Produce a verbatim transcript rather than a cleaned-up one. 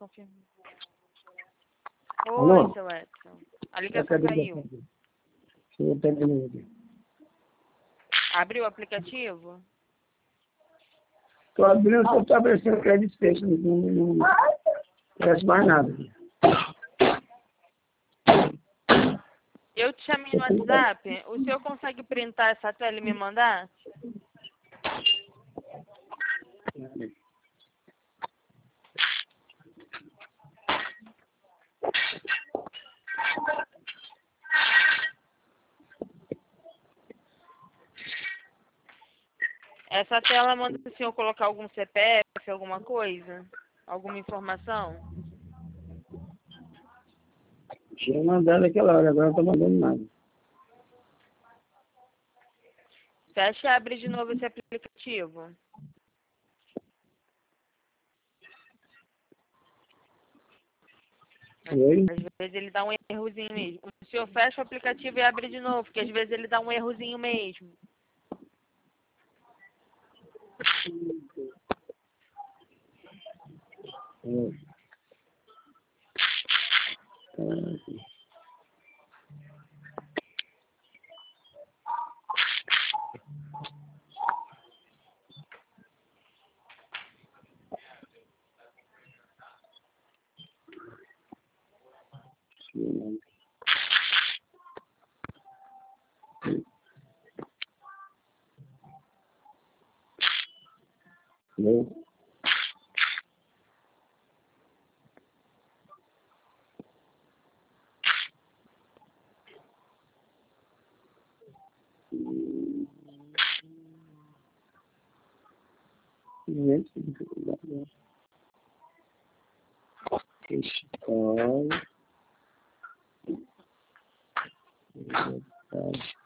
confirma. Oi, Alô? seu Edson. A ligação caiu. Eu terminei aqui. Abriu o aplicativo? Estou abrindo, só estou aparecendo crédito fecho. Não, não, não aparece mais nada. Eu te chamei no WhatsApp. O senhor consegue printar essa tela e me mandar? Essa tela manda o senhor colocar algum C P F, alguma coisa? Alguma informação? Tinha mandado aquela hora, agora não estou mandando nada. Fecha e abre de novo esse aplicativo. Oi? Às vezes ele dá um errozinho mesmo. O senhor fecha o aplicativo e abre de novo, porque às vezes ele dá um errozinho mesmo. Oi. Ah, sim. Oi? Escola.